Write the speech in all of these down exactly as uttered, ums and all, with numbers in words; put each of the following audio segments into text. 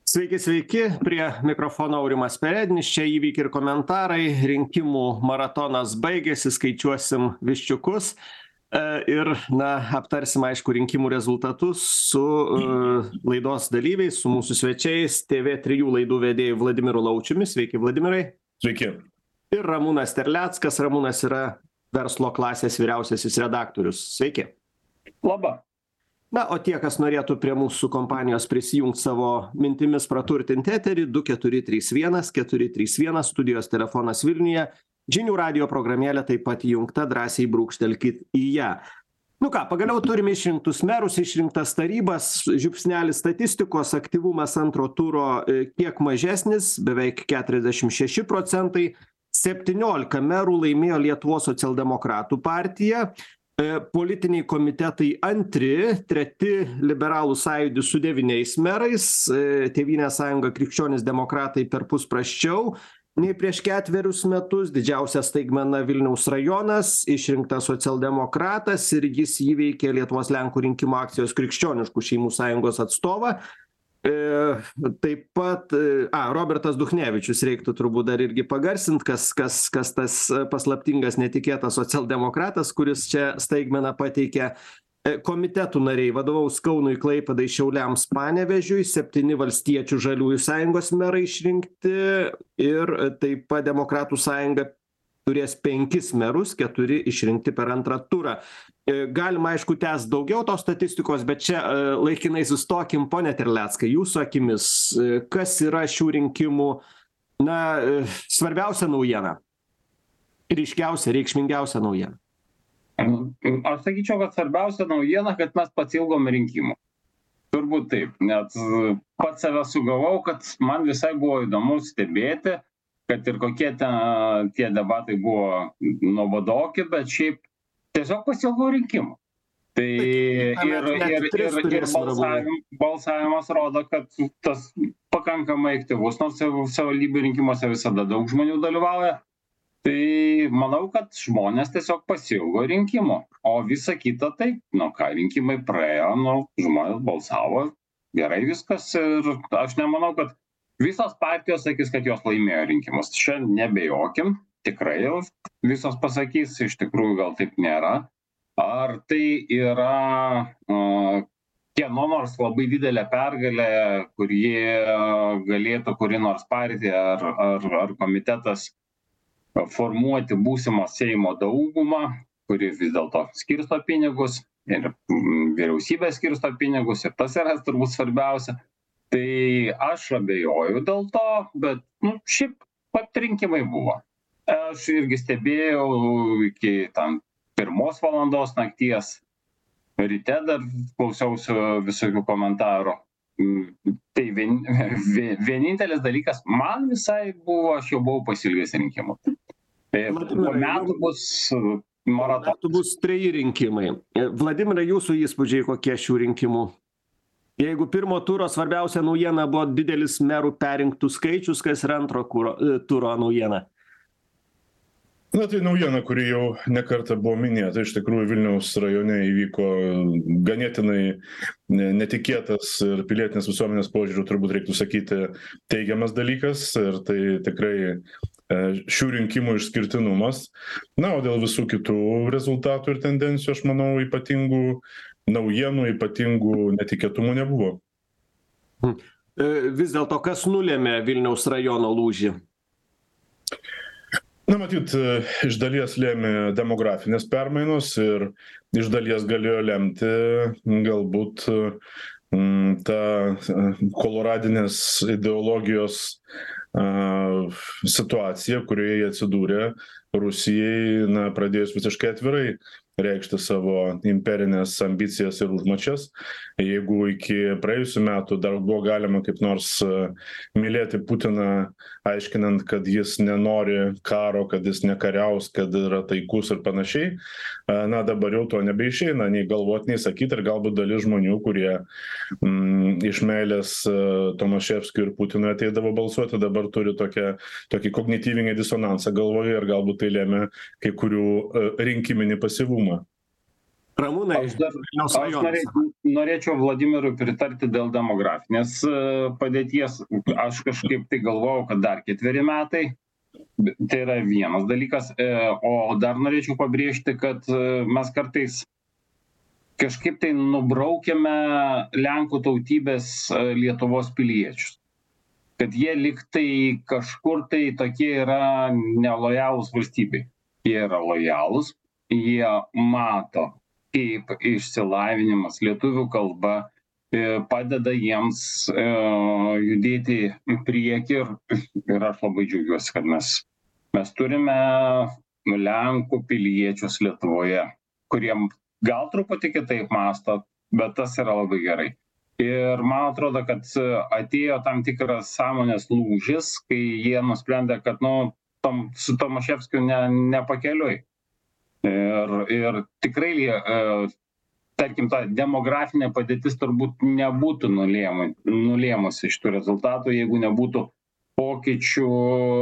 Sveiki, sveiki, prie mikrofono Aurimas Perednis, čia įvykiai ir komentarai, rinkimų maratonas baigėsi, skaičiuosim viščiukus e, ir, na, aptarsim, aišku, rinkimų rezultatus su uh, laidos dalyviais, su mūsų svečiais, T V trijų laidų vedėjų Vladimiru Laučiumi. Sveiki, Vladimirai. Sveiki. Ir Ramūnas Terleckas. Ramūnas yra verslo klasės vyriausiasis redaktorius. Sveiki. Labą. Na, o tie, kas norėtų prie mūsų kompanijos prisijungti savo mintimis praturtinti eterį, du keturi trys vienas keturi trys vienas, studijos telefonas Vilniuje, žinių radijo programėlė taip pat įjungta, drąsiai brūkštelkit į ją. Nu ką, pagaliau turime išrinktus merus, išrinktas tarybas, žiupsnelis statistikos, aktyvumas antro turo kiek mažesnis, beveik keturiasdešimt šeši procentai, septyniolika merų laimėjo Lietuvos socialdemokratų partija. Politiniai komitetai antri, treti liberalų sąjūdis su devyniais merais, Tėvynės sąjunga krikščionys demokratai perpus prasčiau nei prieš ketverius metus, didžiausia staigmena Vilniaus rajonas, išrinktas socialdemokratas ir jis įveikė Lietuvos Lenkų rinkimų akcijos krikščioniškų šeimų sąjungos atstovą. E, taip pat, a, Robertas Duchnevičius reiktų turbūt dar irgi pagarsint, kas, kas, kas tas paslaptingas netikėtas socialdemokratas, kuris čia staigmeną pateikė. E, komitetų nariai vadovaus Kaunui, Klaipėdai, Šiauliams, Panevėžiui, septyni valstiečių žaliųjų sąjungos merai išrinkti ir taip pat Demokratų sąjunga turės penkis merus, keturi išrinkti per antrą turą. Galima, aišku, tęs daugiau tos statistikos, bet čia laikinai sustokim, pone Terleckai, jūsų akimis, kas yra šių rinkimų, na, svarbiausia naujiena, ryškiausia, reikšmingiausia naujiena? Aš sakyčiau, kad svarbiausia naujiena, kad mes pasiilgom rinkimų. Turbūt taip, net pats save sugavau, kad man visai buvo įdomu stebėti, kad ir kokie ten, tie debatai buvo nuobodoki, bet šiaip tiesiog pasiilgau rinkimų. Tai ir, ir, ir, ir balsavimas, balsavimas rodo, kad tas pakankamai aktyvus, nors savivaldybių rinkimuose visada daug žmonių dalyvauja. Tai manau, kad žmonės tiesiog pasiilgo rinkimų. O visa kita tai, nu ką, rinkimai praėjo, nu, žmonės balsavo, gerai viskas. Ir aš nemanau, kad visos partijos sakys, kad jos laimėjo rinkimus. Čia nebejokim, tikrai jau visos pasakys, iš tikrųjų gal taip nėra. Ar tai yra uh, kieno nors labai didelė pergalė, kur jie galėtų kuri nors partija ar, ar, ar komitetas formuoti būsimą Seimo daugumą, kuri vis dėlto skirsto pinigus ir vyriausybė skirsto pinigus ir tas yra turbūt svarbiausia. Tai aš abejoju dėl to, bet nu, šiaip pat rinkimai buvo. Aš irgi stebėjau iki tam pirmos valandos nakties, ryte dar klausiausi visokių komentarų. Tai vien, vienintelis dalykas, man visai buvo, aš jau buvau pasiilgęs rinkimų. Tai po metų bus maratonas. Metų bus treji rinkimai. Vladimirai, jūsų įspūdžiai kokie šių rinkimų? Jeigu pirmo turo svarbiausia naujiena buvo didelis merų perrinktų skaičius, kas yra antro kuro, turo naujiena? Na tai naujiena, kuri jau nekartą buvo minėta, iš tikrųjų Vilniaus rajone įvyko ganėtinai netikėtas ir pilietinės visuomenės požiūrių, turbūt reiktų sakyti, teigiamas dalykas ir tai tikrai šių rinkimų išskirtinumas. Na, o dėl visų kitų rezultatų ir tendencijų, aš manau, ypatingų naujienų, ypatingų netikėtumų nebuvo. Vis dėlto, kas nulėmė Vilniaus rajono lūžį? Na, matyt, iš dalies lėmė demografinės permainos ir iš dalies galėjo lemti galbūt ta koloradinės ideologijos situacija, kurioje jie atsidūrė Rusijai, na, pradėjus visiškai atvirai reikšti savo imperinės ambicijas ir užmačias. Jeigu iki praėjusių metų dar buvo galima kaip nors mylėti Putiną, aiškinant, kad jis nenori karo, kad jis nekariaus, kad yra taikus ir panašiai, na dabar jau to nebeišeina, nei galvot, nei sakyti, ir galbūt dalis žmonių, kurie mm, iš meilės Tomaševskiui ir Putinui ateidavo balsuoti, dabar turi tokią, tokį kognityvinį disonansą galvoje ir galbūt tai lėmė kai kurių rinkiminį pasyvumą. Ramūnai, Aš, dar, aš norėčiau, norėčiau Vladimirui pritarti dėl demografinės padėties. Aš kažkaip tai galvojau, kad dar ketveri metai. Tai yra vienas dalykas. O dar norėčiau pabrėžti, kad mes kartais kažkaip tai nubraukėme Lenkų tautybės Lietuvos piliečius. Kad jie liktai kažkur tai tokie yra nelojalūs valstybei. Jie yra lojalūs, jie mato, kaip išsilavinimas lietuvių kalba padeda jiems judėti į priekį ir, ir aš labai džiaugiuosi, kad mes, mes turime Lenkų piliečius Lietuvoje, kuriem gal truputį kitaip mąsto, bet tas yra labai gerai. Ir man atrodo, kad atėjo tam tikras sąmonės lūžis, kai jie nusprendė, kad nu, tom, su Tomaševskiu ne, nepakeliui. Ir, ir tikrai, e, tarkim, ta demografinė padėtis turbūt nebūtų nulėmu, nulėmusi šitų rezultatų, jeigu nebūtų pokyčių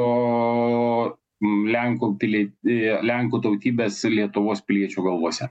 Lenkų, pilie, Lenkų tautybės Lietuvos piliečių galvose.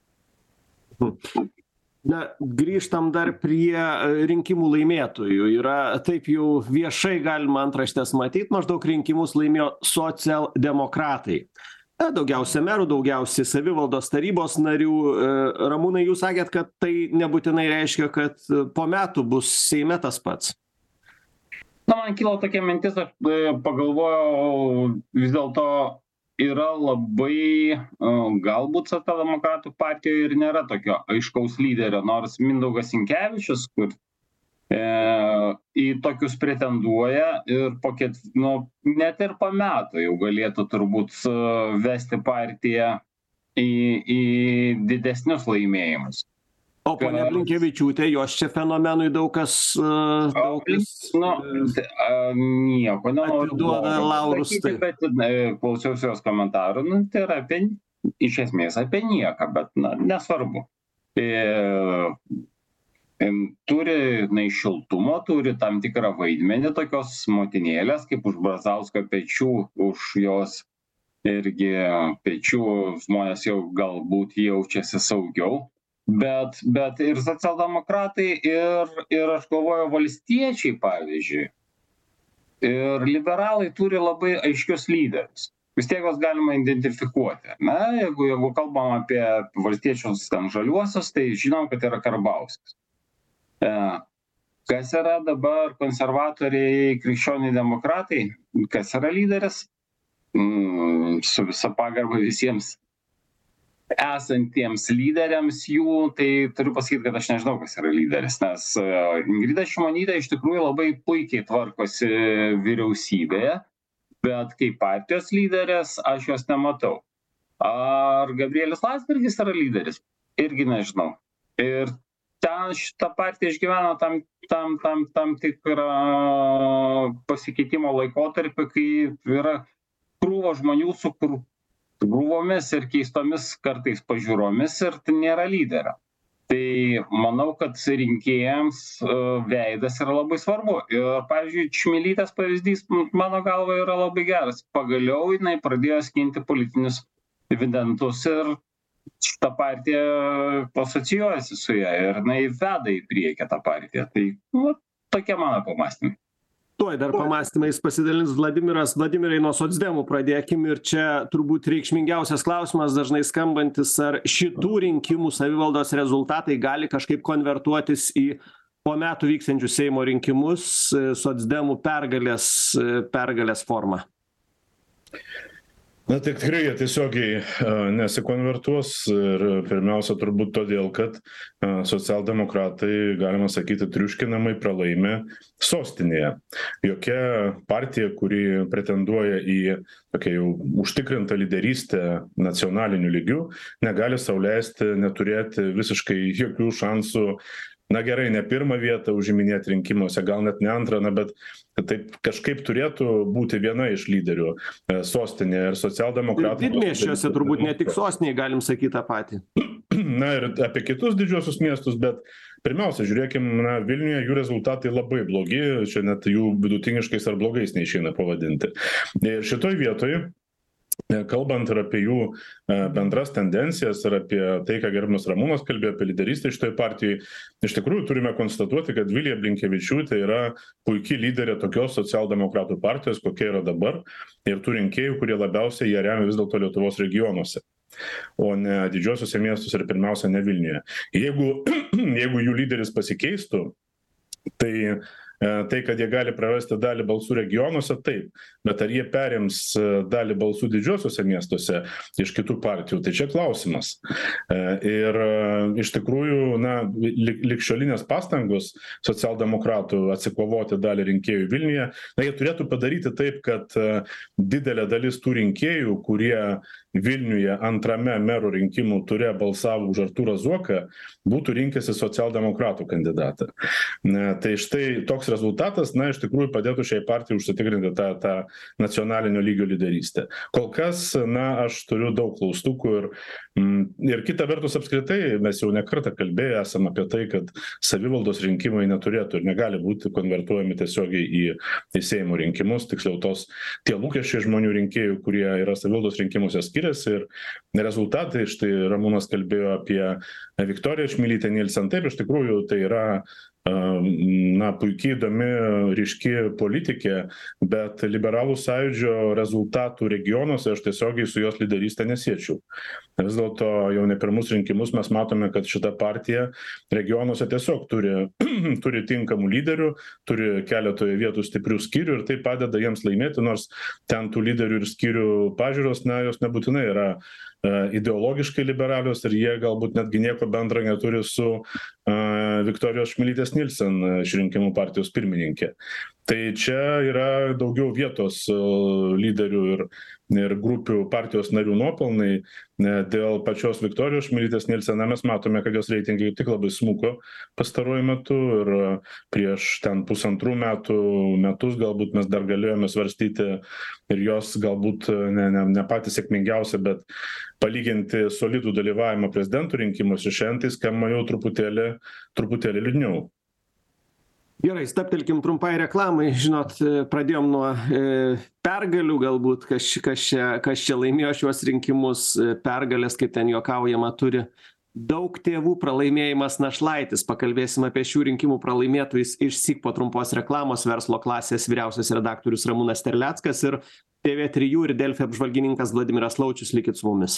Na, grįžtam dar prie rinkimų laimėtojų. Yra taip jau viešai galima antraštės matyti, maždaug rinkimus laimėjo socialdemokratai. Daugiausia merų, daugiausiai savivaldos tarybos narių. Ramūnai, jūs sakėt, kad tai nebūtinai reiškia, kad po metų bus Seime tas pats. Na, man kilo tokia mintis, aš pagalvojau, vis dėlto yra labai, galbūt socialdemokratų partijoje ir nėra tokio aiškaus lyderio, nors Mindaugas Sinkevičius, kur e, į tokius pretenduoja ir po ket, nu, net ir po metų jau galėtų turbūt vesti partiją į, į didesnius laimėjimus. O ponia Blinkevičiūtė, jos čia fenomenui daug kas, daug kas nu, nieko atiduoda laurus. Tai. Bet klausiausi jos komentarų, nu, tai yra apie, iš esmės apie nieką, bet na, nesvarbu. E, turi na, šiltumo, turi tam tikrą vaidmenį, tokios motinėlės, kaip už Brazausko pečių, už jos irgi pečių žmonės jau galbūt jaučiasi saugiau. Bet, bet ir socialdemokratai, ir, ir aš galvoju, valstiečiai, pavyzdžiui, ir liberalai turi labai aiškius lyderius. Vis tiek juos galima identifikuoti. Na, jeigu, jeigu kalbam apie valstiečius ten žaliuosius, tai žinom, kad yra Karbauskis. E, kas yra dabar konservatoriai, krikščioniai demokratai, kas yra lyderis? Mm, su visa pagarba visiems esantiems lyderiams jų, tai turiu pasakyti, kad aš nežinau, kas yra lyderis, nes Ingrida Šimonytė iš tikrųjų labai puikiai tvarkosi vyriausybėje, bet kaip partijos lyderės aš jos nematau. Ar Gabrielius Landsbergis yra lyderis? Irgi nežinau. Ir ten šita partija išgyvena tam, tam, tam, tam tikrą pasikeitimo laikotarpį, kai yra krūva žmonių su kur grūvomis ir keistomis kartais pažiūromis ir tai nėra lyderio. Tai manau, kad rinkėjams veidas yra labai svarbu. Ir, pavyzdžiui, Čmilytės pavyzdys mano galva yra labai geras. Pagaliau jinai pradėjo skinti politinius dividendus ir šitą partiją asocijuojasi su ją ir jinai veda į priekį tą partiją. Tai nu, tokie mano pamąstymai. Tuoj dar pamąstymais pasidalins Vladimiras. Vladimirai, nuo socdemų pradėkim ir čia turbūt reikšmingiausias klausimas dažnai skambantis, ar šitų rinkimų savivaldos rezultatai gali kažkaip konvertuotis į po metų vyksiančius Seimo rinkimus socdemų pergalės, pergalės formą. Na, tai tikrai jie tiesiogiai nesikonvertuos ir pirmiausia turbūt todėl, kad socialdemokratai, galima sakyti, triuškinamai pralaimė sostinėje. Jokia partija, kuri pretenduoja į tokią jau užtikrintą lyderystę nacionaliniu lygiu, negali sau leisti neturėti visiškai jokių šansų. Na gerai, ne pirmą vietą užiminėti rinkimuose, gal net ne antrą, na, bet taip kažkaip turėtų būti viena iš lyderių sostinėje ir socialdemokratai. Didmiesčiuose turbūt ne tik sostinėje galim sakyti tą patį. Na ir apie kitus didžiosius miestus, bet pirmiausia, žiūrėkim, na, Vilniuje jų rezultatai labai blogi, čia net jų vidutiniškais ar blogais neišeina pavadinti. Ir šitoj vietoj kalbant ir apie jų bendras tendencijas ir apie tai, ką gerbiamas Ramūnas kalbėjo apie lyderystę šitoj partijai, iš tikrųjų turime konstatuoti, kad Vilija Blinkevičiūtė yra puikiai lyderė tokios socialdemokratų partijos, kokia yra dabar, ir tų rinkėjų, kurie labiausiai ją remia vis dėlto Lietuvos regionuose, o ne didžiosiuose miestuose ir pirmiausia ne Vilniuje. Jeigu, jeigu jų lyderis pasikeistų, tai tai, kad jie gali prarasti dalį balsų regionuose, taip, bet ar jie perims dalį balsų didžiosiuose miestuose iš kitų partijų, tai čia klausimas. Ir iš tikrųjų, na, ligšiolinės pastangos socialdemokratų atsikovoti dalį rinkėjų Vilniuje, na, jie turėtų padaryti taip, kad didelė dalis tų rinkėjų, kurie Vilniuje antrame mero rinkimų ture balsavo už Artūrą Zuoką, būtų rinkęsi socialdemokratų kandidatą. Na, tai štai toks rezultatas, na, iš tikrųjų padėtų šiai partijai užsitikrinti tą, tą nacionalinio lygio lyderystę. Kol kas, na, aš turiu daug klaustukų ir, ir kita vertus apskritai mes jau ne kartą kalbėję esam apie tai, kad savivaldos rinkimai neturėtų ir negali būti konvertuojami tiesiogiai į, į Seimo rinkimus, tiksliau tos tie lūkesčiai žmonių rinkėjų, kurie yra savivaldos rinkimuose skiriasi ir rezultatai, štai Ramūnas kalbėjo apie Viktoriją Čmilytę Nilsen, taip iš tikrųjų tai yra na, puikiai įdomi, ryški politikė, bet liberalų sąjūdžio rezultatų regionuose aš tiesiogiai su jos lyderystė nesiečiau. Vis dėlto jau ne pirmus rinkimus mes matome, kad šita partija regionuose tiesiog turi, turi tinkamų lyderių, turi keletoje vietų stiprių skyrių ir tai padeda jiems laimėti, nors ten tų lyderių ir skyrių pažiūros, na, jos nebūtinai yra ideologiškai liberalios ir jie galbūt netgi nieko bendra neturi su uh, Viktorijos Čmilytės Nilsen išrinkimų partijos pirmininkė. Tai čia yra daugiau vietos uh, lyderių ir, ir grupių partijos narių nuopelnai. Dėl pačios Viktorijos Čmilytės Nilsen mes matome, kad jos reitingai tik labai smuko pastaruoju metu ir prieš ten pusantrų metų, metus galbūt mes dar galėjome svarstyti ir jos galbūt ne, ne, ne patys sėkmingiausia, bet palyginti solidų dalyvavimą prezidentų rinkimuose, šiandien tai skamba jau truputėlį, truputėlį liūdniau. Gerai, staptelkim trumpai reklamai. Žinot, pradėjom nuo e, pergalių galbūt, kas, kas, čia, kas čia laimėjo šiuos rinkimus, pergalės, kaip ten juokaujama, turi daug tėvų, pralaimėjimas našlaitis. Pakalbėsim apie šių rinkimų pralaimėtojus išsyk po trumpos reklamos. Verslo klasės vyriausias redaktorius Ramūnas Terleckas ir T V trijų ir Delfi apžvalgininkas Vladimiras Laučius. Likit su mumis.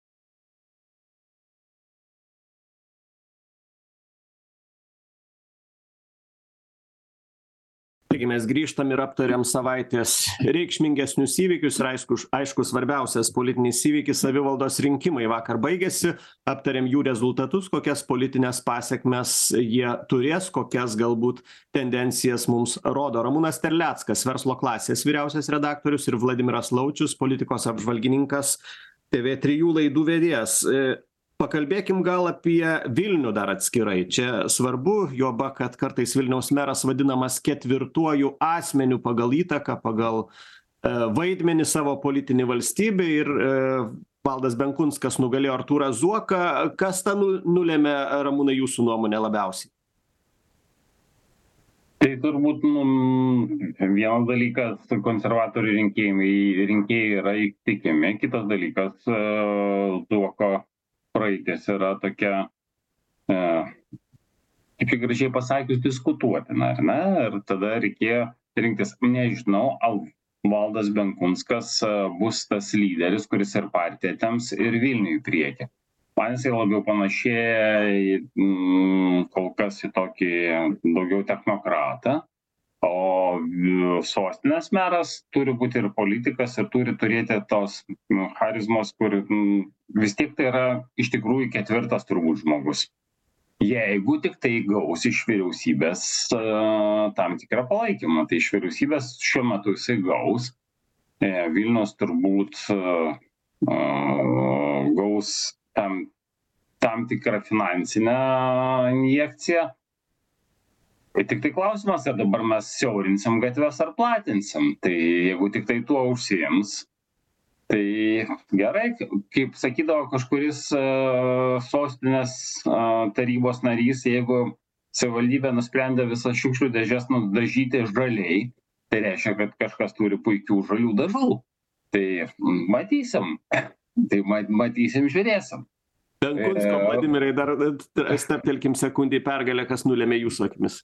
Taigi mes grįžtam ir aptariam savaitės reikšmingesnius įvykius ir aišku, aišku svarbiausias politinis įvykis savivaldos rinkimai vakar baigėsi, aptariam jų rezultatus, kokias politinės pasekmes jie turės, kokias galbūt tendencijas mums rodo. Ramūnas Terleckas, Verslo klasės vyriausias redaktorius ir Vladimiras Laučius, politikos apžvalgininkas, T V trijų laidų vedėjas. Pakalbėkim gal apie Vilnių dar atskirai. Čia svarbu, joba, kad kartais Vilniaus meras vadinamas ketvirtuoju asmeniu pagal įtaką, pagal e, vaidmenį savo politinį valstybę ir e, Valdas Benkunskas nugalėjo Artūrą Zuoką. Kas tą nulėmė, Ramūnai, jūsų nuomonė labiausiai? Tai turbūt nu, vienas dalykas, konservatorių rinkėjai, rinkėjai yra įtikimi, kitas dalykas, Zuoko praeitis yra tokia, e, kaip čia gražiai pasakius, diskutuotina, ar ne? Ir tada reikėjo rinktis, nežinau, al Valdas Benkunskas bus tas lyderis, kuris ir partiją temps ir Vilnių į priekį. Man jisai labiau panašėja mm, kol kas į tokį daugiau technokratą, o sostinės meras turi būti ir politikas ir turi turėti tos nu, charizmos, kur mm, vis tiek tai yra iš tikrųjų ketvirtas turbūt žmogus. Jeigu tik tai gaus iš vyriausybės uh, tam tikrą palaikymą, tai iš vyriausybės šiuo metu jisai gaus. E, Vilnius turbūt uh, uh, gaus tam, tam tikrą finansinę injekciją. Tik tai klausimas, ar dabar mes siaurinsim gatves ar platinsim. Tai jeigu tik tai tuo užsiims, tai gerai, kaip sakydavo kažkuris uh, sostinės uh, tarybos narys, jeigu savivaldybė nusprendė visas šiukšlių dėžes nudažyti žaliai, tai reiškia, kad kažkas turi puikių žalių dažų. Tai matysim, tai matysim, žiūrėsim. Benkunsko, Vladimirai, dar steptelkim sekundį pergalę, kas nulėmė jūsų akimis.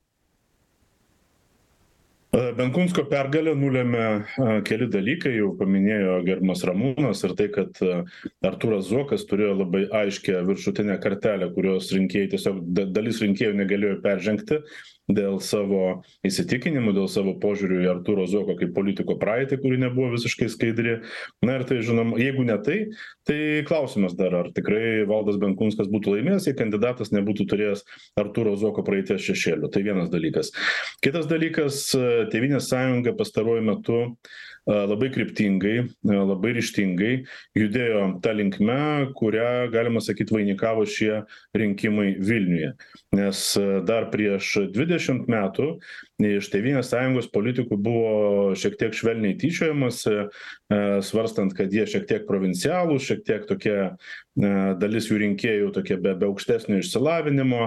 Benkunsko pergalę nulėmė keli dalykai, jau paminėjo gerbiamas Ramūnas, ir tai, kad Artūras Zuokas turėjo labai aiškę viršutinę kartelę, kurios rinkėjai tiesiog dalis rinkėjų negalėjo peržengti dėl savo įsitikinimų, dėl savo požiūrių į Artūro Zuoko kaip politiko praeitį, kuri nebuvo visiškai skaidri. Na ir tai, žinom, jeigu ne tai, tai klausimas dar, ar tikrai Valdas Benkunskas būtų laimėjęs, jei kandidatas nebūtų turėjęs Artūro Zuoko praeities šešėlių. Tai vienas dalykas. Kitas dalykas, Tėvynės sąjunga pastaruoju metu labai kryptingai, labai ryžtingai judėjo tą linkme, kurią, galima sakyti, vainikavo šie rinkimai Vilniuje. Nes dar prieš dvidešimt metų iš Tėvynės sąjungos politikų buvo šiek tiek švelniai tyčiojamasi, svarstant, kad jie šiek tiek provincialūs, šiek tiek tokie dalis jų rinkėjų tokie be, be aukštesnio išsilavinimo,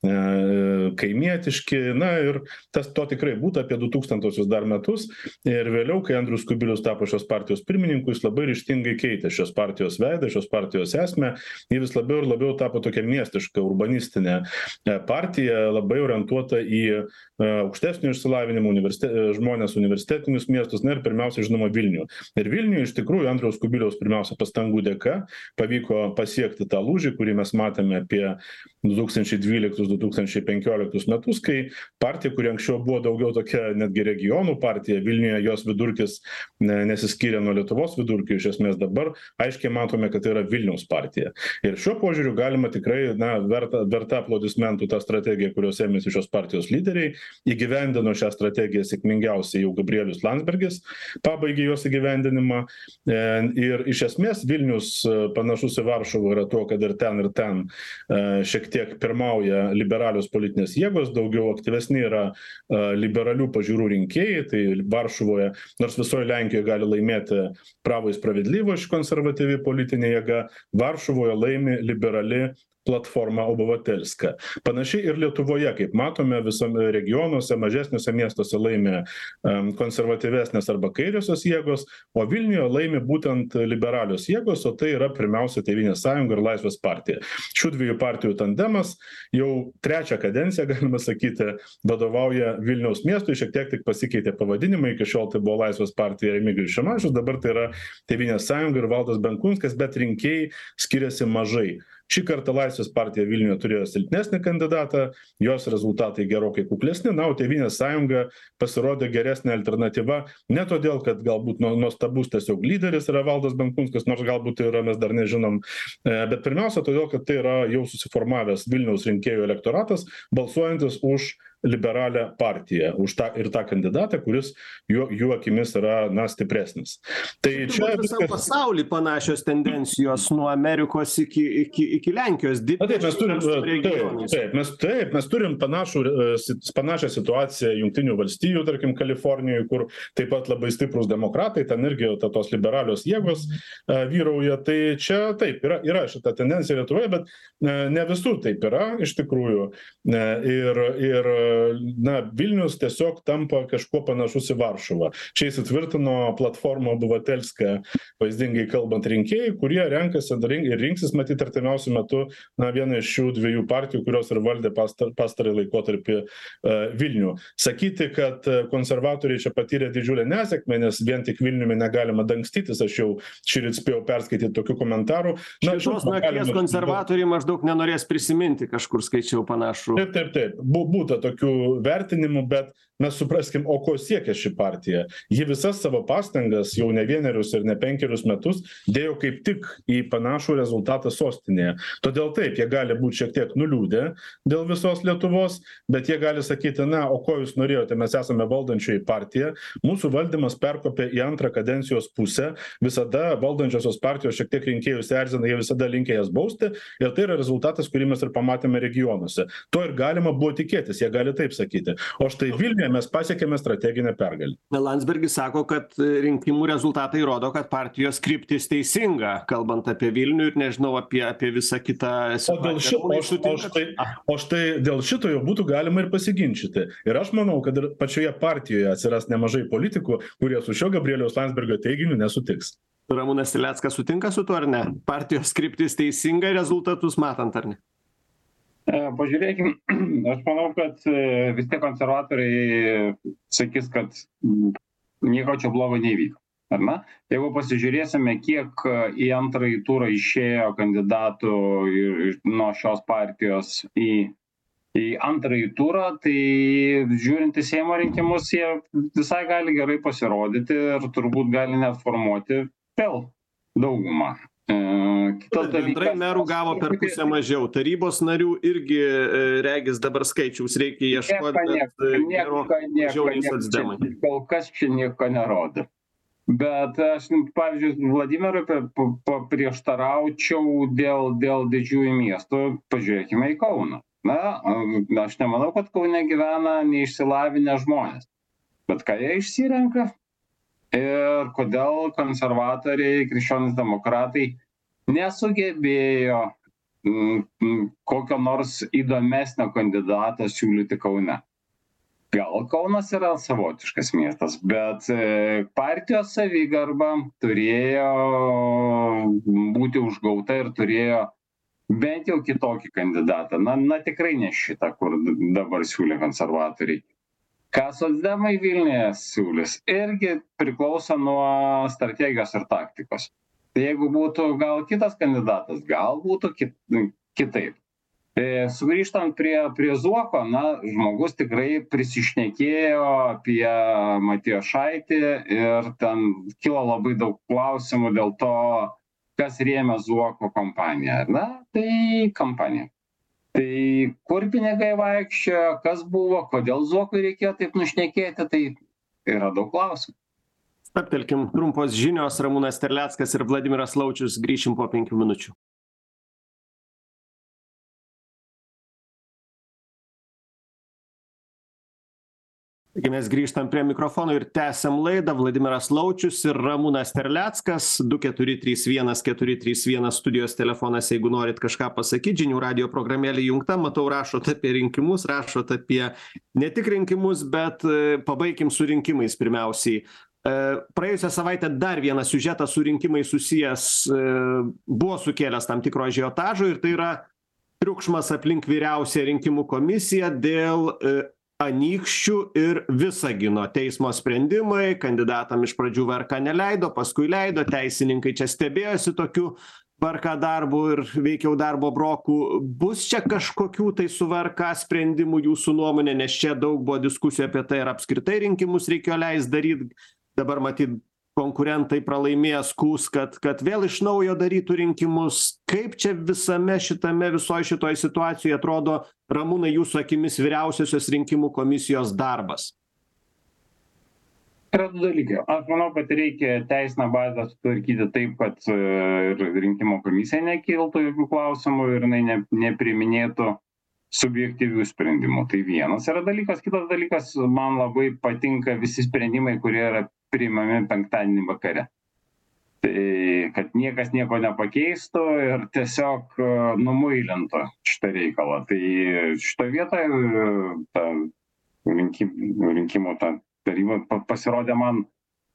kaimietiški, na ir tas to tikrai būtų apie du tūkstantosius dar metus. Ir vėliau, kai Andrius Kubilius tapo šios partijos pirmininku, jis labai ryžtingai keitė šios partijos veidą, šios partijos esmę. Jie vis labiau ir labiau tapo tokia miestiška, urbanistinė partija, labai orientuota į aukštesnio išsilavinimo universite, žmonės universitetinius miestus, na ir pirmiausia, žinoma, Vilnių. Ir Vilniuje iš tikrųjų Andriaus Kubiliaus pirmiausia pastangų dėka pavyko pasiekti tą lūžį, kurį mes matėme apie du tūkstančiai dvyliktus du tūkstančiai penkioliktus metus, kai partija, kuri anksčiau buvo daugiau tokia netgi regionų partija, Vilniuje jos vidurkis nesiskyrė nuo Lietuvos vidurkių, iš esmės dabar aiškiai matome, kad tai yra Vilniaus partija. Ir šiuo požiūriu galima tikrai, na, verta, verta aplodismentų tą strategiją, kurios ėmėsi šios partijos lyderiai, įgyvendino šią strategiją sėkmingiausiai jau Gabrielius Landsbergis, pabaigė jos įgyvendinimą. Ir iš esmės Vilnius panašus į Varšuvą yra tuo, kad ir ten, ir ten šiek tiek pirmauja liberalios politinės jėgos, daugiau aktyvesni yra liberalių pažiūrų rinkėjai, tai Varšuvoje, nors visoje Lenkijoje gali laimėti Pravo i Spravedlivo konservatyvi politinė jėga, Varšuvoje laimi liberali platforma Obavatelska. Panašiai ir Lietuvoje, kaip matome, visame regionuose, mažesniuose miestuose laimi um, konservatyvesnės arba kairiosios jėgos, o Vilniuje laimi būtent liberalios jėgos, o tai yra pirmiausia Tėvynės sąjunga ir Laisvės partija. Šių dviejų partijų tandemas jau trečią kadenciją, galima sakyti, vadovauja Vilniaus miestui, šiek tiek tik pasikeitė pavadinimai, iki šiol tai buvo Laisvės partija Remigijus Šimašius, dabar tai yra Tėvynės sąjunga ir Valdas Benkunskas, bet rinkėjai skiriasi mažai. Šį kartą Laisvės partija Vilniuje turėjo silpnesnį kandidatą, jos rezultatai gerokai kuklesni, na, o Tėvynės sąjunga pasirodė geresnė alternatyva, ne todėl, kad galbūt nuostabus tiesiog lyderis yra Valdas Benkunskas, nors galbūt tai yra, mes dar nežinom, bet pirmiausia todėl, kad tai yra jau susiformavęs Vilniaus rinkėjų elektoratas, balsuojantis už liberalią partiją, už tą ir tą kandidatą, kuris jų, jų akimis yra, na, stipresnis. Tai čia visam viskas... pasauly panašios tendencijos nuo Amerikos iki, iki, iki Lenkijos. Taip, mes turim, taip, taip, mes, taip, mes turim panašų, panašią situaciją Jungtinių valstijų, tarkim, Kalifornijoje, kur taip pat labai stiprus demokratai, ten irgi tos liberalios jėgos uh, vyrauja. Tai čia taip, yra, yra šita tendencija Lietuvoje, bet uh, ne visur taip yra, iš tikrųjų. Uh, ir, ir na, Vilnius tiesiog tampa kažkuo panašus į Varšuvą. Čia įsitvirtino platforma Obavatelska, vaizdingai kalbant, rinkėjai, kurie renkasi ir rinksis matyti artimiausiu metu, na, vieną iš šių dviejų partijų, kurios ir valdė pastar, pastarąjį laikotarpį uh, Vilnių. Sakyti, kad konservatoriai čia patyrė didžiulę nesėkmę, nes vien tik Vilniumi negalima dangstytis, aš jau šįryt spėjau perskaityti tokių komentarų. Na, šios nakties konservatoriai maždaug nenorės prisiminti, kažkur skaičiau panašų. Taip, taip, taip. Būta tokių vertinimų, bet mes supraskim, o ko siekia ši partija. Ji visas savo pastangas jau ne vienerius ir ne penkerius metus dėjo kaip tik į panašų rezultatą sostinėje. Todėl taip, jie gali būti šiek tiek nuliūdę dėl visos Lietuvos, bet jie gali sakyti, na, o ko jūs norėjote, mes esame valdančioji partija, mūsų valdymas perkopė į antrą kadencijos pusę, visada valdančiosios partijos šiek tiek rinkėjus erzina, jie visada linkę jas bausti ir tai yra rezultatas, kurį mes ir pamatėme regionuose. To ir galima buvo tikėtis, jie gali gali taip sakyti. O štai Vilniuje mes pasiekėme strateginę pergalę. Landsbergis sako, kad rinkimų rezultatai rodo, kad partijos kryptis teisinga, kalbant apie Vilnių ir nežinau apie, apie visą kitą situaciją. O, dėl ši, o, o, štai, o štai dėl šito jau būtų galima ir pasiginčyti. Ir aš manau, kad ir pačioje partijoje atsiras nemažai politikų, kurie su šio Gabrieliaus Landsbergio teiginiu nesutiks. Ramūnas Terleckas sutinka su tuo ar ne? Partijos kryptis teisinga, rezultatus matant ar ne? Pažiūrėkim, aš manau, kad vis tiek konservatoriai sakys, kad nieko čia blogo neįvyko. Ar ne? Jeigu pasižiūrėsime, kiek į antrąjį turą išėjo kandidatų nuo šios partijos į, į antrąjį turą, tai žiūrint į Seimo rinkimus, jie visai gali gerai pasirodyti ir turbūt gali net formuoti vėl daugumą. Kitas bendrai merų gavo per pusę mažiau, tarybos narių irgi regis dabar skaičiaus reikia ieškoti, bet nieko, nieko, nieko, kol kas čia nieko nerodo. Bet aš, pavyzdžiui, Vladimirui paprieštaraučiau dėl, dėl didžiųjų miestų, pažiūrėkime į Kauną. Na, aš nemanau, kad Kaune gyvena neišsilavinę žmonės, bet ką jie išsirenka? Ir kodėl konservatoriai, krikščionys demokratai nesugebėjo m, kokio nors įdomesnio kandidato siūlyti Kaune. Gal Kaunas yra savotiškas miestas, bet partijos savigarba turėjo būti užgauta ir turėjo bent jau kitokį kandidatą. Na, na tikrai ne šitą, kur dabar siūlė konservatoriai. Ką socdemai Vilniuje siūlys, irgi priklauso nuo strategijos ir taktikos. Tai jeigu būtų gal kitas kandidatas, gal būtų kit, kitaip. E, sugrįžtant prie, prie Zuoko, na, žmogus tikrai prisišnekėjo apie Matijošaitį ir ten kilo labai daug klausimų dėl to, kas rėmė Zuoko kompaniją. Na, tai kampanija. Tai kur pinigai vaikščiojo, kas buvo, kodėl Zuokui reikėjo taip nušnekėti, tai yra daug klausimų. Stabtelkim, trumpos žinios, Ramūnas Terleckas ir Vladimiras Laučius, grįšim po penkių minučių. Taigi mes grįžtam prie mikrofono ir tęsiam laidą. Vladimiras Laučius ir Ramūnas Terleckas, du keturi trys vienas keturi trys vienas studijos telefonas, jeigu norit kažką pasakyti, žinių radijo programėlė įjungta, matau, rašot apie rinkimus, rašot apie ne tik rinkimus, bet pabaikim su rinkimais pirmiausiai. Praėjusią savaitę dar vienas siužetas su rinkimais susijęs buvo sukėlęs tam tikro ažiotažo ir tai yra triukšmas aplink vyriausią rinkimų komisiją dėl Anykščių ir Visagino teismo sprendimai, kandidatam iš pradžių V R K neleido, paskui leido, teisininkai čia stebėjosi tokiu V R K darbu ir veikiau darbo brokų. Bus čia kažkokių tai su V R K sprendimų jūsų nuomonė, nes čia daug buvo diskusijų apie tai, ar apskritai rinkimus reikėjo leisti daryti, dabar matyt konkurentai pralaimėjo skūs, kad, kad vėl iš naujo darytų rinkimus. Kaip čia visame šitame, visoje šitoje situacijoje atrodo, Ramūnai, jūsų akimis vyriausiosios rinkimų komisijos darbas? Yra du dalykai. Aš manau, kad reikia teisinę bazę sutvarkyti taip, kad rinkimų komisija nekiltų jokių klausimų ir jinai ne, nepriminėtų subjektyvių sprendimų. Tai vienas yra dalykas. Kitas dalykas, man labai patinka visi sprendimai, kurie yra priimami penktadienį vakare. Tai kad niekas nieko nepakeistų ir tiesiog numuilintų šitą reikalą. Tai šitą vietą ta rinkim, rinkimų ta taryba pasirodė man,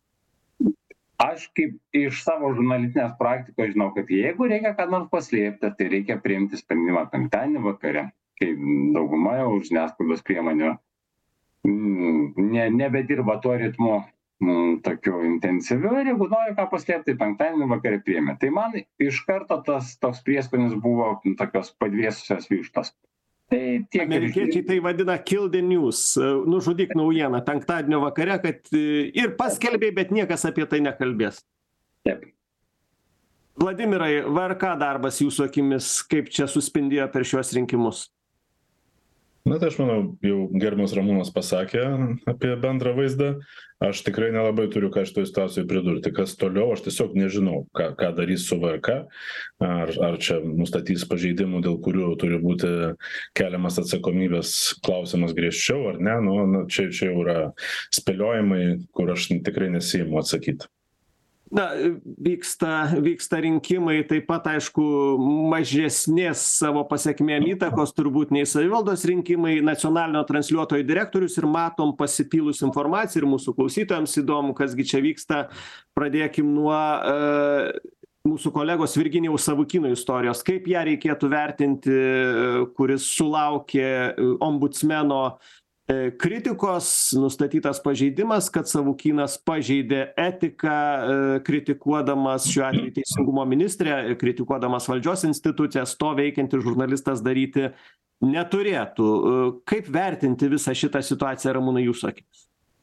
aš kaip iš savo žurnalistinės praktikos žinau, kad jeigu reikia ką nors paslėpti, tai reikia priimti sprendimą penktadienį vakare, kai dauguma jau žiniasklaidos priemonių ne, nebedirba tuo ritmu tokiu intensyviu ir jeigu nori ką paslėpti, tai penktadienį vakare priėmė. Tai man iš karto tas toks prieskonis buvo tokios padvėsusios vištos. Tai tiek Amerikiečiai tai vadina kill the news, nužudyk naujieną penktadienio vakare, kad ir paskelbė, bet niekas apie tai nekalbės. Taip. Vladimirai, V R K darbas jūsų akimis, kaip čia suspindėjo per šiuos rinkimus? Na tai aš manau, jau gerbiamas Ramūnas pasakė apie bendrą vaizdą. Aš tikrai nelabai turiu ką šitoj situacijoj pridurti. Kas toliau, aš tiesiog nežinau, ką, ką darys su V R K. Ar, ar čia nustatys pažeidimų, dėl kurių turi būti keliamas atsakomybės klausimas griežčiau, ar ne. Nu, nu, čia, čia jau yra spėliojimai, kur aš tikrai nesiimu atsakyti. Na, vyksta, vyksta rinkimai, taip pat, aišku, mažesnės savo pasekmėm įtakos turbūt nei savivaldos rinkimai, nacionalinio transliuotojo direktorius, ir matom pasipylus informaciją, ir mūsų klausytojams įdomu, kasgi čia vyksta. Pradėkim nuo uh, mūsų kolegos Virginijaus Savukyno istorijos. Kaip ją reikėtų vertinti, kuris sulaukė ombudsmeno kritikos, nustatytas pažeidimas, kad Savukynas pažeidė etiką, kritikuodamas šiuo atveju teisingumo ministrę, kritikuodamas valdžios institucijas, to veikiantis žurnalistas daryti neturėtų. Kaip vertinti visą šitą situaciją, Ramūnai, jūsų akimis?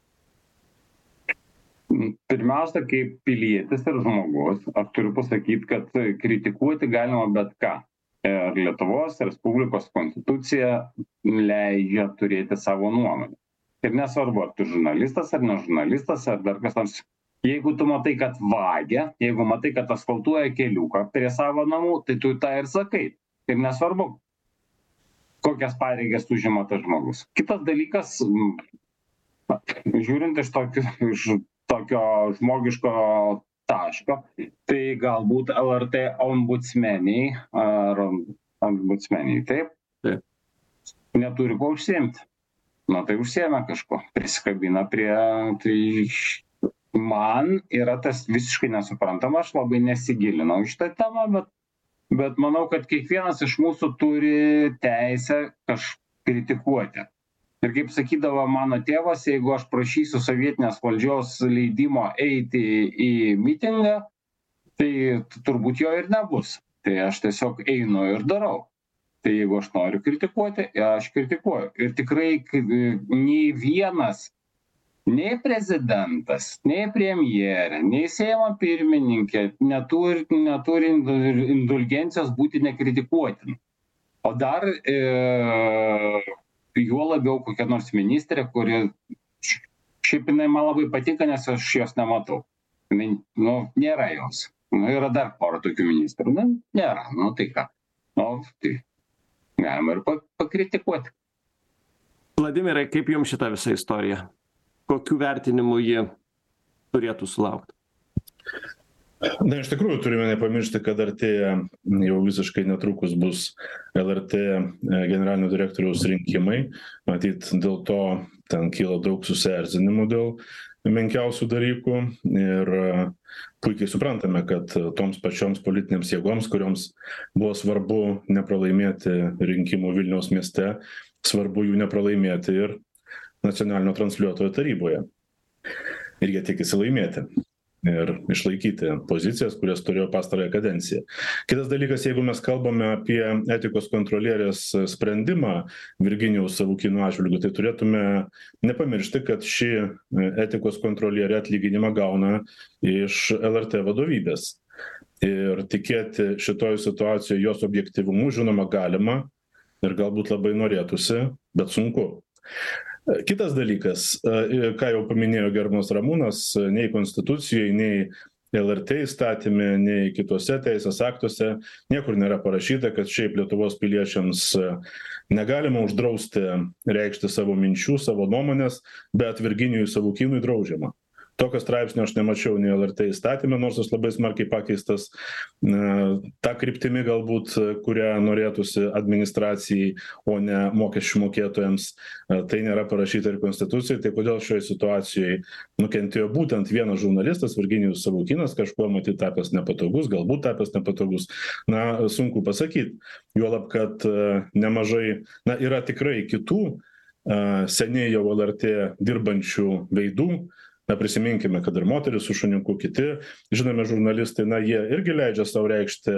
Pirmiausia, kaip pilietis ir žmogus, aš turiu pasakyti, kad kritikuoti galima bet ką. Ir Lietuvos Respublikos konstitucija leidžia turėti savo nuomonę. Ir nesvarbu, ar tu žurnalistas, ar ne žurnalistas, ar dar kas nors. Jeigu tu matai, kad vagia, jeigu matai, kad asfaltuoja keliuką prie savo namų, tai tu tą ir sakai. Ir nesvarbu, kokias pareigas užima tas žmogus. Kitas dalykas, žiūrint iš tokio, iš tokio žmogiško taško, tai galbūt L R T ombudsmeniai ar ombudsmeniai, taip, taip, neturi ko užsiimti. Na tai užsiėmė kažko, prisikabina prie, tai man yra tas visiškai nesuprantama, aš labai nesigilinau į šitą temą, bet, bet manau, kad kiekvienas iš mūsų turi teisę kažką kritikuoti. Ir kaip sakydavo mano tėvas, jeigu aš prašysiu sovietinės valdžios leidimo eiti į mitingą, tai turbūt jo ir nebus. Tai aš tiesiog einu ir darau. Tai jeigu aš noriu kritikuoti, aš kritikuoju. Ir tikrai nei vienas, nei prezidentas, nei premjerė, nei Seimo pirmininkė neturi, neturi indulgencijos būti nekritikuotini. O dar e, juo labiau kokia nors ministrė, kuri šiaip jinai man labai patinka, nes aš jos nematau. Jinai, nu, nėra jos. Nu, yra dar pora tokių ministrų. Nu, nėra. Nu, tai ką. Nu, tai galima ir pakritikuoti. Vladimirai, kaip jums šita visa istorija? Kokių vertinimų ji turėtų sulaukti? Na, iš tikrųjų, turime nepamiršti, kad artėja jau visiškai netrukus bus L R T generalinio direktoriaus rinkimai. Matyt, dėl to ten kyla daug susierzinimų dėl menkiausių dalykų. Ir puikiai suprantame, kad toms pačioms politinėms jėgoms, kurioms buvo svarbu nepralaimėti rinkimų Vilniaus mieste, svarbu jų nepralaimėti ir nacionalinio transliuotojo taryboje. Ir jie tikisi laimėti ir išlaikyti pozicijas, kurias turėjo pastarąją kadenciją. Kitas dalykas, jeigu mes kalbame apie etikos kontrolierės sprendimą Virginijaus Savukyno atžvilgiu, tai turėtume nepamiršti, kad ši etikos kontrolierė atlyginimą gauna iš L R T vadovybės. Ir tikėti šitoj situacijoje jos objektyvumu, žinoma, galima ir galbūt labai norėtųsi, bet sunku. Kitas dalykas, ką jau paminėjo gerbiamas Ramūnas, nei konstitucijai, nei L R T įstatyme, nei kitose teisės aktuose niekur nėra parašyta, kad šiaip Lietuvos piliečiams negalima uždrausti reikšti savo minčių, savo nuomonės, bet Virginijui Savukynui draudžiama. Tokio straipsnio aš nemačiau nei L R T įstatyme, nors jis labai smarkiai pakeistas tą kryptimį galbūt, kurią norėtųsi administracijai, o ne mokesčių mokėtojams. Tai nėra parašyta ir konstitucijai, tai kodėl šioje situacijoje nukentėjo būtent vienas žurnalistas, Virginijus Savukynas, kažkuo matyt tapęs nepatogus, galbūt tapęs nepatogus, na, sunku pasakyti. Juolab, kad nemažai, na, yra tikrai kitų seniai jau L R T dirbančių veidų. Na, prisiminkime, kad ir moteris su šuniuku, kiti žinomi žurnalistai, na, jie irgi leidžia savo reikšti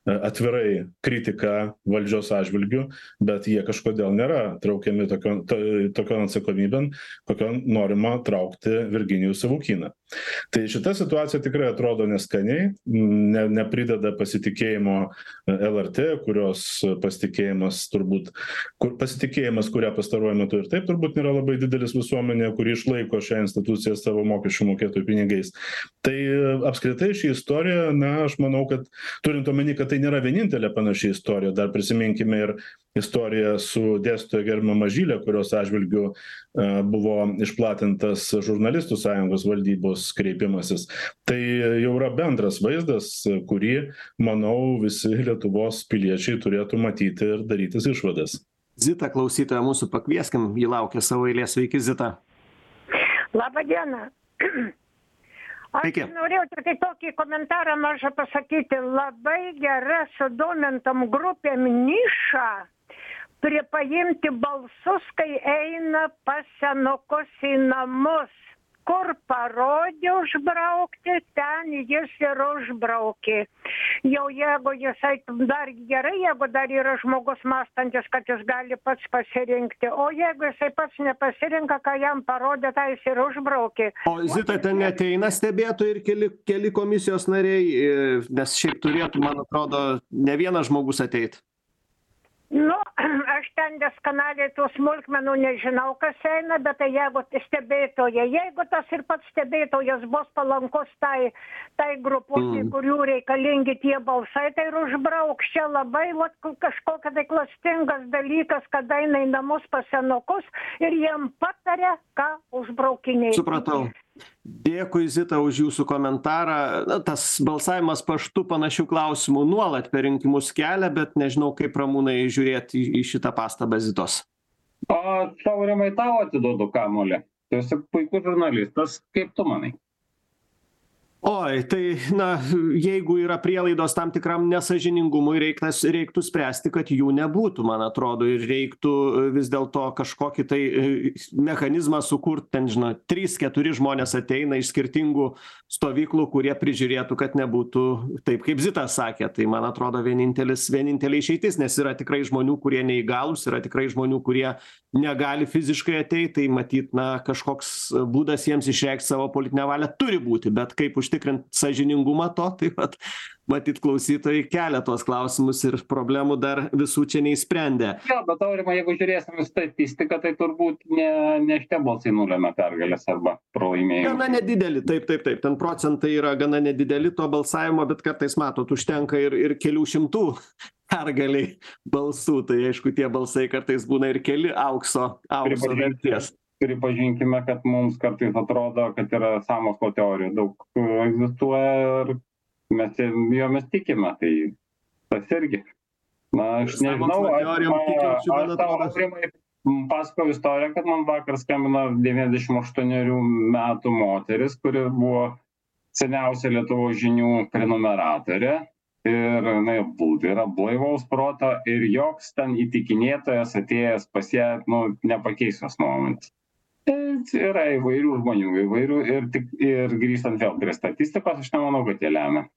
atvirai kritiką valdžios atžvilgiu, bet jie kažkodėl nėra traukiami tokion, to, tokion atsakomybėn, kokion norima traukti Virginijų Savukyną. Tai šita situacija tikrai atrodo neskaniai, ne, neprideda pasitikėjimo L R T, kurios pasitikėjimas turbūt, kur, pasitikėjimas, kurią pastaruoju metu ir taip turbūt nėra labai didelis visuomenė, kuri išlaiko šią instituciją savo mokesčių mokėtojų pinigais. Tai apskritai ši istorija, na, aš manau, kad turint omeny, kad tai nėra vienintelė panaši istorija, dar prisiminkime ir istoriją su dėstytoja Gerbiama Mažylė, kurios atžvilgiu buvo išplatintas žurnalistų sąjungos valdybos kreipimasis. Tai jau yra bendras vaizdas, kurį, manau, visi Lietuvos piliečiai turėtų matyti ir darytis išvadas. Zita, klausytoja mūsų pakvieskim, ji laukia savo eilės. Sveiki, Zita. Labą dieną. Aš Sveiki. norėjau tik tai tokį komentarą mažą pasakyti. Labai gera sudomintom grupėm niša pripaimti balsus, kai eina pas senukus į namus. Kur parodė užbraukti, ten jis ir užbraukė. Jau jeigu jisai dar gerai, jeigu dar yra žmogus mąstantis, kad jis gali pats pasirinkti. O jeigu jisai pats nepasirinka, ką jam parodė, tai jis ir užbraukė. O Zita, ten neteina stebėtojai ir keli, keli komisijos nariai, nes šiaip turėtų, man atrodo, ne vienas žmogus ateit. Nu, aš ten deskanaliai tų smulkmenų nežinau, kas eina, bet tai jeigu stebėtoja, jeigu tas ir pats stebėtojas bus palankus tai, tai grupuotė, mm. kurių reikalingi tie balsai, tai ir užbrauks. Čia labai vat, kažkokia tai klastingas dalykas, kad eina į namus pas senukus ir jiem pataria, ką užbraukinėti. Supratau. Dėkui, Zita, už jūsų komentarą. Na, tas balsavimas paštu panašių klausimų nuolat per rinkimus kelia, bet nežinau, kaip Ramūnai žiūrėti į, į šitą pastabą Zitos. O Aurimai, tau atiduodu kamuolį. Tu esi puikus žurnalistas, kaip tu manai? Oi, tai, na, jeigu yra prielaidos tam tikram nesąžiningumui, reiktas, reiktų spręsti, kad jų nebūtų, man atrodo, ir reiktų vis dėlto kažkokį tai mechanizmą sukurti, ten, žinau, trys keturi žmonės ateina iš skirtingų stovyklų, kurie prižiūrėtų, kad nebūtų taip, kaip Zita sakė. Tai, man atrodo, vienintelis, vienintelė išeitis, nes yra tikrai žmonių, kurie neįgalūs, yra tikrai žmonių, kurie negali fiziškai ateiti, tai matyt, na, kažkoks būdas jiems išreikšti savo politinę valią turi būti, bet kaip užtikrinti sąžiningumą to, tai vat, matyt, klausytojai kelia tuos klausimus ir problemų dar visų čia neįsprendė. Jo, bet Aurimai, jeigu žiūrėsim į statistiką, tai turbūt ne, ne šitie balsai nulemia pergalės arba pralaimėjimą. Gana nedideli, taip, taip, taip, ten procentai yra gana nedideli to balsavimo, bet kartais, matot, užtenka ir, ir kelių šimtų pergaliai balsų, tai aišku, tie balsai kartais būna ir keli aukso, aukso vertės. Pripažinkime, kad mums kartais atrodo, kad yra sąmokslo teorijų daug egzistuoja ir mes jomis tikime, tai tas irgi. Na, aš nežinau, aš, aš tau Aurimai pasakoju istoriją, kad man vakar skambino devyniasdešimt aštuonerių metų moteris, kuri buvo seniausia Lietuvos žinių prenumeratorė. Ir na, yra blaivaus proto ir joks ten įtikinėtojas atėjęs pas ją, nu, nepakeis jos nuomonės. Yra įvairių žmonių, įvairių ir, tik, ir grįžtant vėl prie statistikos, aš nemanau, kad jie lemia.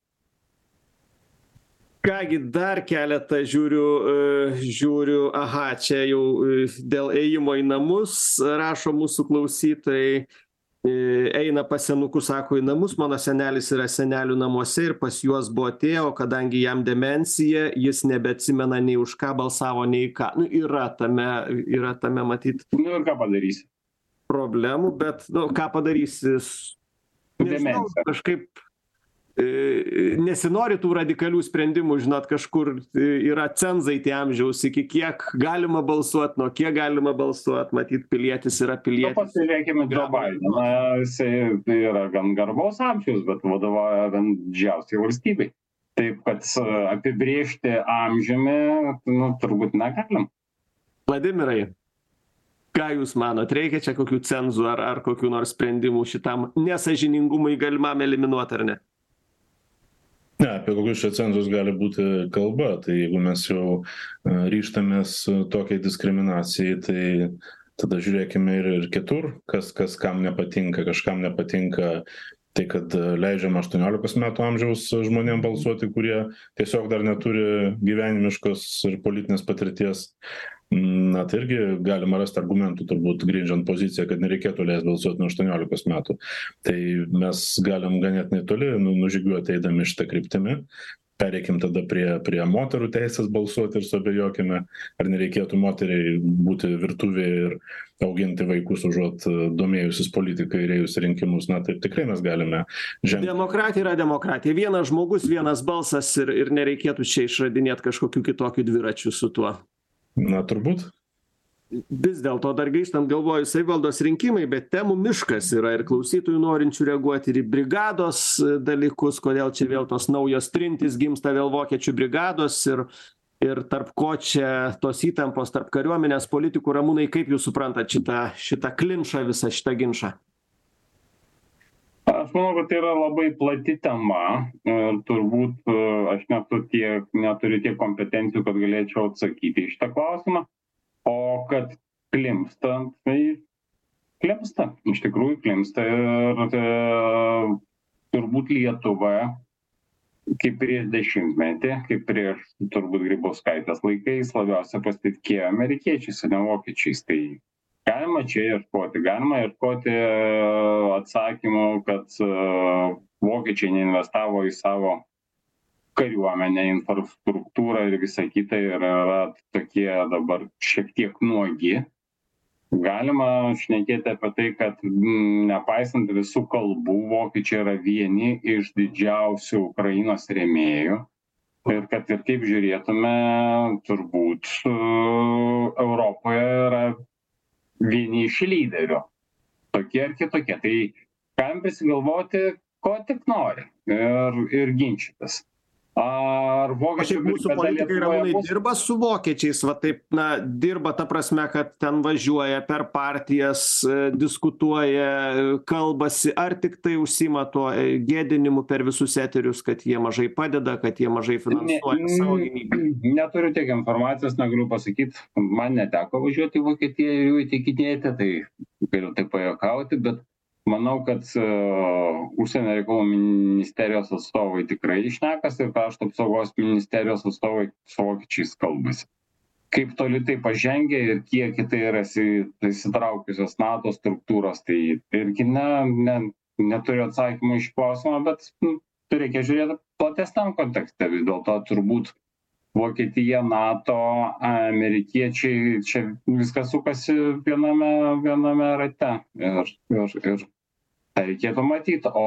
Kągi, dar keletą žiūriu, žiūriu, aha, čia jau dėl ėjimo į namus, rašo mūsų klausytojai. Eina pas senukus, sako, į namus, mano senelis yra senelių namuose ir pas juos buvo atėjo, kadangi jam demencija, jis nebeatsimena nei už ką balsavo, nei ką. Nu, yra tame, yra tame matyti. Nu ir ką padarysi? Problemų, bet, nu, ką padarysi? Nežinau, kažkaip nesinori tų radikalių sprendimų, žinot, kažkur yra cenzai tie amžiaus, iki kiek galima balsuoti, nuo kiek galima balsuoti, matyt, pilietis yra pilietis. Nu, pasižiūrėkime Joe Bideną, jisai yra gan garbaus amžiaus, bet vadovauja gan didžiausiai valstybei. Taip, kad apibriežti amžiumi, nu, turbūt negalim. Vladimirai, ką jūs manot, reikia čia kokių cenzų ar, ar kokių nors sprendimų šitam nesąžiningumui galimam eliminuoti, ar ne? Ne, apie kokius čia cenzus gali būti kalba, tai jeigu mes jau ryžtamės tokiai diskriminacijai, tai tada žiūrėkime ir, ir kitur, kas, kas kam nepatinka, kažkam nepatinka tai, kad leidžiama aštuoniolikos metų amžiaus žmonėm balsuoti, kurie tiesiog dar neturi gyvenimiškos ir politinės patirties. Na, tai irgi galima rasti argumentų, turbūt grindžiant poziciją, kad nereikėtų leisti balsuoti nuo aštuoniolikos metų. Tai mes galim ganėtinai toli nu, nužygiuoti eidami šitą kryptimį. Pereikim tada prie, prie moterų teisės balsuoti ir suabejokime, ar nereikėtų moteriai būti virtuvėje ir auginti vaikus užuot domėjusis politikai ir ėjus rinkimus. Na, taip tikrai mes galime žengti. Demokratija yra demokratija. Vienas žmogus, vienas balsas ir, ir nereikėtų čia išradinėti kažkokių kitokių dviračių su tuo. Na, turbūt. Vis dėlto dar grįžtant, galvoju, savivaldos rinkimai, bet temų miškas yra ir klausytojų norinčių reaguoti ir į brigados dalykus, kodėl čia vėl tos naujos trintys gimsta, vėl vokiečių brigados ir, ir tarp ko čia tos įtampos tarp kariuomenės politikų. Ramūnai, kaip jūs suprantat šitą, šitą klinčą, visą šitą ginčą? Aš manau, kad tai yra labai plati tema ir turbūt aš neturiu tiek, neturiu tiek kompetencijų, kad galėčiau atsakyti į šitą klausimą. O kad klimpsta, tai klimpsta, iš tikrųjų klimpsta ir tai, turbūt Lietuva, kaip prieš dešimtmetį, kaip prieš turbūt Grybauskaitės laikais, labiausiai pasitikėjo amerikiečiais, o ne vokiečiais. Tai galima čia ieškoti, galima ieškoti atsakymų, kad vokiečiai neinvestavo į savo kariuomenę, infrastruktūrą ir visą kitą ir yra tokie dabar šiek tiek nuogi. Galima šnekėti apie tai, kad m, nepaisant visų kalbų, vokiečiai yra vieni iš didžiausių Ukrainos rėmėjų. Ir kad ir kaip žiūrėtume, turbūt Europoje yra vieni iš lyderių. Tokie ar kitokie. Tai galim prisigalvoti, ko tik nori ir, ir ginčytis. Ar vokiečiai mūsų politikai Ramūnai bus... dirba su vokiečiais, va taip, na, dirba ta prasme, kad ten važiuoja per partijas, diskutuoja, kalbasi, ar tik tai užsima tuo gėdinimu per visus eterius, kad jie mažai padeda, kad jie mažai finansuoja ne, savo gynybą? Neturiu tiek informacijos, negaliu pasakyti, man neteko važiuoti į Vokietiją ir jų įtikinėti, tai galiu taip pajuokauti, bet manau, kad uh, užsienio reikalų ministerijos atstovai tikrai išnekas ir krašto apsaugos ministerijos atstovai su vokiečiais kalbasi. Kaip toli tai pažengia ir kiek tai yra įsitraukusios NATO struktūros, tai irgi ne, ne, neturiu atsakymų iš klausimą, bet nu, tai reikia žiūrėti platesniam kontekste. Vis dėlto turbūt Vokietija, NATO, amerikiečiai, čia viskas sukasi viename, viename rate. Ir, ir, ir tai reikėtų matyti. O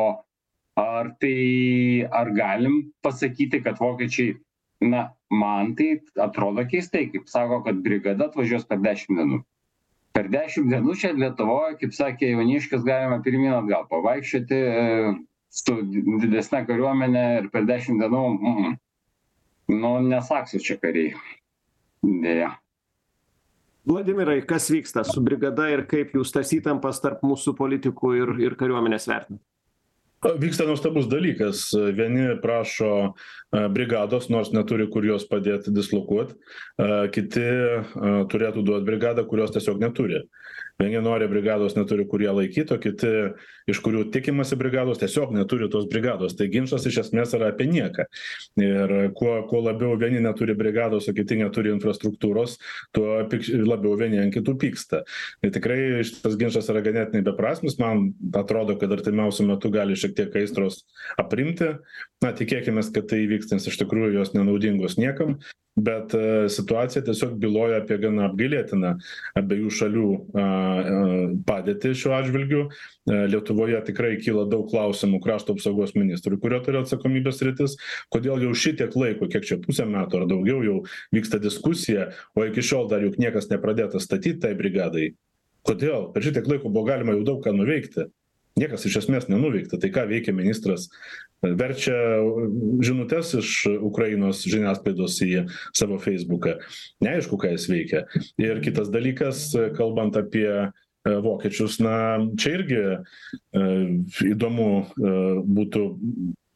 ar tai, ar galim pasakyti, kad vokiečiai, na, man tai atrodo keistai, kaip sako, kad brigada atvažiuos per dešimt dienų. Per dešimt dienų čia Lietuvoje, kaip sakė Jauniškis, galima pirmyn atgal pavaikščioti su didesne kariuomenė ir per dešimt dienų, mm, nu, nesaksiu čia kariai. Dėja. Vladimirai, kas vyksta su brigada ir kaip jūs tas įtampas tarp mūsų politikų ir, ir kariuomenės vertinate? Vyksta nuostabus dalykas. Vieni prašo brigados, nors neturi kur jos padėti dislokuoti. Kiti turėtų duoti brigadą, kurios tiesiog neturi. Vieni nori brigados, neturi kur ją laikyti, o kiti, iš kurių tikimasi brigados, tiesiog neturi tos brigados. Tai ginčas iš esmės yra apie nieką. Ir kuo, kuo labiau vieni neturi brigados, o kiti neturi infrastruktūros, tuo labiau vieni ant kitų pyksta. Ir tikrai šitas ginčas yra ganėtinai beprasmis. Man atrodo, kad artimiausiu metu gali šiek tiek aistros aprimti. Na, tikėkime, kad tai įvyks, nes iš tikrųjų jos nenaudingos niekam. Bet uh, situacija tiesiog byloja apie gana apgailėtiną abiejų šalių uh, uh, padėtį šiuo atžvilgiu. Uh, Lietuvoje tikrai kyla daug klausimų krašto apsaugos ministrui, kurio turi atsakomybės sritis. Kodėl jau šitiek laiko, kiek čia pusę metų ar daugiau jau vyksta diskusija, o iki šiol dar juk niekas nepradėta statyti tai brigadai. Kodėl? Per šitiek laiko buvo galima jau daug ką nuveikti. Niekas iš esmės nenuveikta. Tai ką veikia ministras? Verčia žinutes iš Ukrainos žiniasklaidos į savo Facebooką. Neaišku, ką jis veikia. Ir kitas dalykas, kalbant apie vokiečius, na, čia irgi e, įdomu e, būtų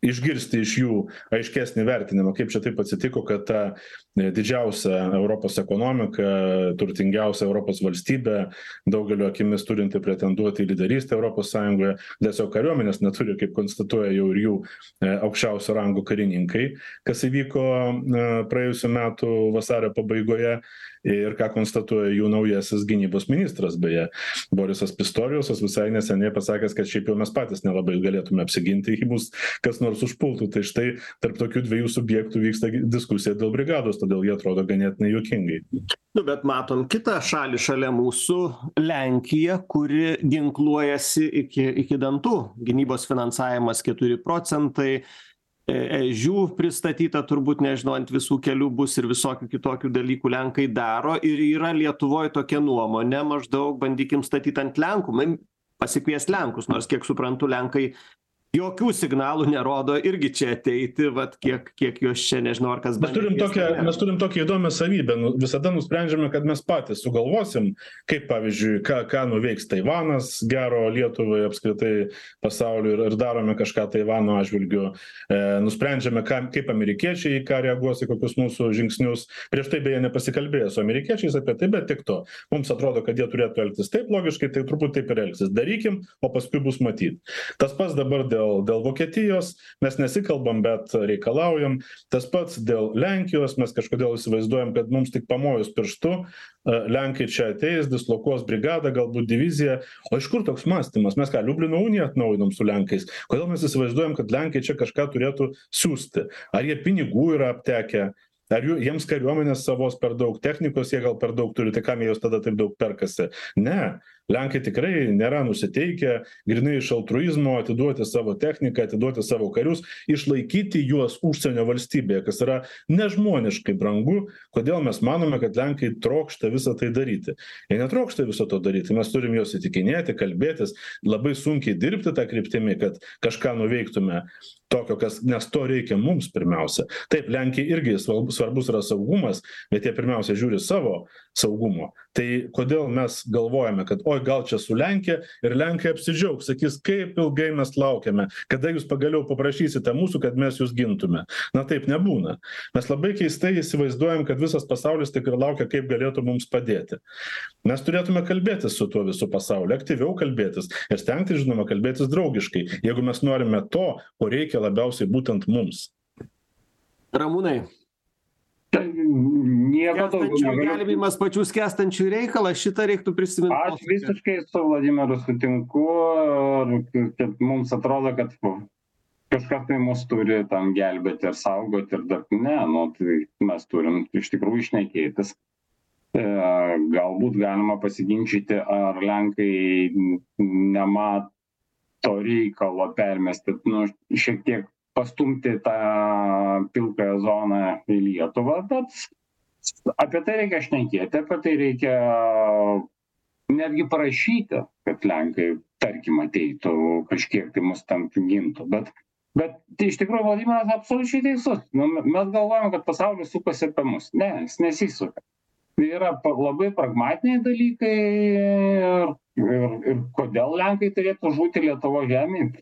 išgirsti iš jų aiškesnį vertinimą, kaip čia taip atsitiko, kad ta didžiausia Europos ekonomika, turtingiausia Europos valstybė, daugelio akimis turinti pretenduoti į lyderystę Europos Sąjungoje, tiesiog kariuomenės neturi, kaip konstatuoja jau ir jų aukščiausio rango karininkai, kas įvyko praėjusiu metu vasario pabaigoje. Ir ką konstatuoja jų naujasis gynybos ministras, beje, Borisas Pistoriusas visai neseniai pasakęs, kad šiaip jau mes patys nelabai galėtume apsiginti, jei mus kas nors užpultų. Tai štai tarp tokių dviejų subjektų vyksta diskusija dėl brigados, todėl jie atrodo ganėtinai juokingai. Nu, bet matom kitą šalį šalia mūsų, Lenkiją, kuri ginkluojasi iki, iki dantų. Gynybos finansavimas keturi procentai. Ežių pristatyta, turbūt nežinau, ant visų kelių bus ir visokių kitokių dalykų Lenkai daro. Ir yra Lietuvoje tokia nuomonė, maždaug bandykim statyti ant Lenkų, pasikvies Lenkus, nors kiek suprantu, Lenkai jokių signalų nerodo irgi čia ateiti, vat kiek, kiek jos čia, nežinau, ar kas... Mes turim, tokią, mes turim tokią įdomią savybę, nu, visada nusprendžiame, kad mes patys sugalvosim, kaip pavyzdžiui, ką, ką nuveiks Taivanas gero Lietuvai, apskritai pasauliu ir, ir darome kažką Taivano atžvilgiu, e, nusprendžiame, ką, kaip amerikiečiai, ką reaguos į kokius mūsų žingsnius, prieš tai beje nepasikalbėję su amerikiečiais apie tai, bet tik to. Mums atrodo, kad jie turėtų elgtis taip logiškai, tai turbūt taip ir elgsis. Darykim, o paskui bus matyti. Tas pats dabar dėl Dėl Vokietijos mes nesikalbam, bet reikalaujam. Tas pats dėl Lenkijos, mes kažkodėl įsivaizduojam, kad mums tik pamojus pirštu, Lenkai čia ateis, dislokuos brigadą, galbūt diviziją. O iš kur toks mąstymas? Mes ką, Liublino uniją atnaujinom su Lenkais. Kodėl mes įsivaizduojam, kad Lenkai čia kažką turėtų siųsti? Ar jie pinigų yra aptekę? Ar jų, jiems kariuomenės savos per daug, technikos jie gal per daug turi, tai kam jie jos tada taip daug perkasi? Ne, Lenkai tikrai nėra nusiteikę grinai iš altruizmo atiduoti savo techniką, atiduoti savo karius, išlaikyti juos užsienio valstybėje, kas yra nežmoniškai brangu. Kodėl mes manome, kad Lenkai trokšta visą tai daryti? Jie netrokšta viso to daryti, mes turim juos įtikinėti, kalbėtis, labai sunkiai dirbti tą kryptimį, kad kažką nuveiktume tokio, kas, nes to reikia mums pirmiausia. Taip, Lenkijai irgi svarbus yra saugumas, bet jie pirmiausia žiūri savo saugumo. Tai kodėl mes galvojame, kad oi, gal čia su Lenkija ir Lenkai apsidžiaugs, sakys, kaip ilgai mes laukiame, kada jūs pagaliau paprašysite mūsų, kad mes jūs gintume. Na taip nebūna. Mes labai keistai įsivaizduojam, kad visas pasaulis tik ir laukia, kaip galėtų mums padėti. Mes turėtume kalbėtis su tuo visų pasauliu, aktyviau kalbėtis ir stengtis, žinoma, kalbėtis draugiškai, jeigu mes norime to, ko reikia labiausiai būtent mums. Ramūnai. Nieko daugiau. Gelbėjimas pačių skęstančių reikalas, šitą reiktų prisiminti. Aš visiškai su Vladimiru sutinku, kad mums atrodo, kad kažkas tai mus turi tam gelbėti ir saugoti ir dar ne, nu, tai mes turim iš tikrųjų šnekėtis. E, galbūt galima pasiginčyti, ar Lenkai nemato reikalo permesti, nu, šiek tiek pastumti tą pilkąją zoną į Lietuvą, bet apie tai reikia šnekėti, apie tai reikia netgi parašyti, kad Lenkai, tarkim, ateitų kažkiek tai mus ten gintų. Bet, bet tai iš tikrųjų Vladimiras absoliučiai teisus. Nu, mes galvojame, kad pasaulis sukasi apie mus. Ne, jis nesisuka. Tai yra labai pragmatiniai dalykai ir, ir, ir kodėl Lenkai turėtų žūti Lietuvo žemėje.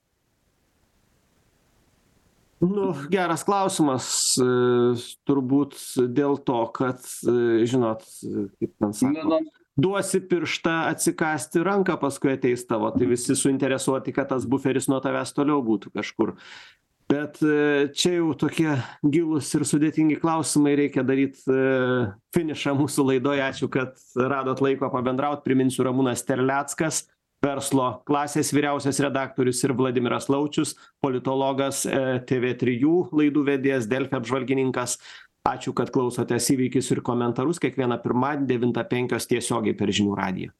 Nu, geras klausimas, turbūt dėl to, kad, žinot, kaip ten sako, duosi pirštą atsikasti ranką, paskui ateis tavo, tai visi suinteresuoti, kad tas buferis nuo tavęs toliau būtų kažkur. Bet čia jau tokie gilūs ir sudėtingi klausimai, reikia daryti finišą mūsų laidoje. Ačiū, kad radot laiko pabendraut. Priminsiu, Ramūnas Terleckas, Verslo klasės vyriausias redaktorius, ir Vladimiras Laučius, politologas, T V trijų laidų vedėjas, Delfi apžvalgininkas. Ačiū, kad klausotės Įvykius ir komentarus kiekvieną pirmadienį devintą penkios tiesiogiai per Žinių radiją.